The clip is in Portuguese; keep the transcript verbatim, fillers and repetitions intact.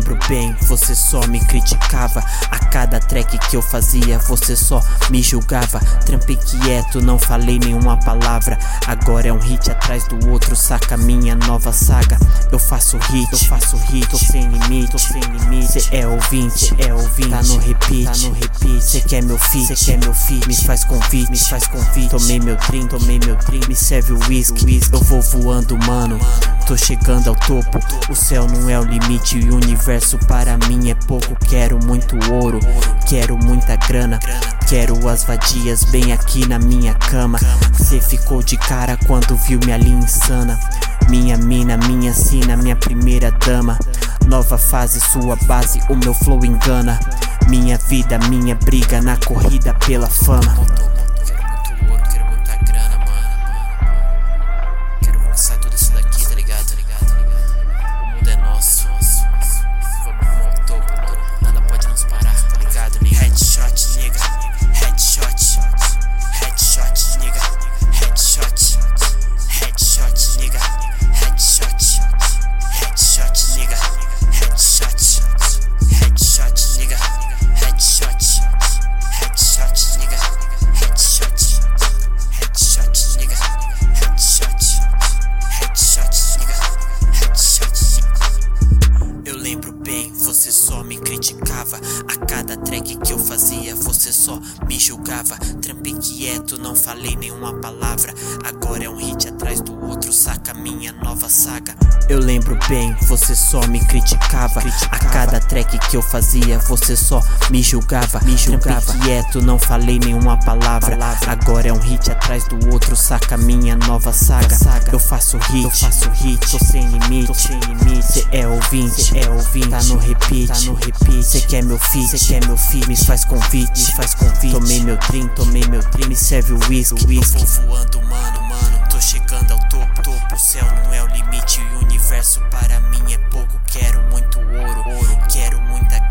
lembro bem, você só me criticava. A cada track que eu fazia, você só me julgava. Trampei quieto, não falei nenhuma palavra. Agora é um hit atrás do outro, saca minha nova saga. Eu faço hit, eu faço hit, tô sem limite, tô sem limite. Cê é ouvinte, cê é ouvinte, tá no repeat, tá no repeat. Cê quer meu feat, cê quer meu feat, me faz convite, me faz convite. Tomei meu drink, tomei meu drink, me serve o whisky, whisky. Eu vou voando, mano, tô chegando ao topo. O céu não é o limite e o universo para mim é pouco. Quero muito ouro, quero muita grana, quero as vadias bem aqui na minha cama. Cê ficou de cara quando viu minha linha insana. Minha mina, minha sina, minha primeira dama. Nova fase, sua base, o meu flow engana. Minha vida, minha briga na corrida pela fama. Quero muito ouro, quero muita grana, mano. Quero conquistar tudo isso daqui, tá ligado? Tá ligado? Tá ligado? O mundo é nosso. Vamos rumo ao topo, mano. Nada pode nos parar, tá ligado? Nem headshot, nigga. Headshot. Headshot, nigga. Headshot. Headshot, nigga. Headshot. Headshot, nigga. Headshot. Headshot, nigga. Headshot. Headshot, nigga. Headshot. Headshot, nigga. Headshot. Headshot, nigga. Headshot. Eu lembro bem, você só me criticava. A cada track que eu fazia, você só me julgava. Trampei quieto, não falei nenhuma palavra. Agora é um hit atrás do outro, saca minha nova saga. Eu lembro bem, você só me criticava. A cada track que eu fazia, você só me julgava. Me julgava. Trampei quieto, não falei nenhuma palavra. Agora é um hit atrás do outro, saca minha nova saga. Eu faço hit, eu faço hit, tô sem limite, tô sem limite. Cê é ouvinte, cê é ouvinte, tá no repeat, tá no repeat. Cê quer meu feat, cê quer meu feat, me faz convite, me faz convite. Tomei meu drink, tomei meu drink, me serve o whisky, whisky. Eu vou voando, mano, mano, tô chegando ao topo, topo. O céu não é o limite e o universo para mim é pouco. Quero muito ouro, ouro, quero muita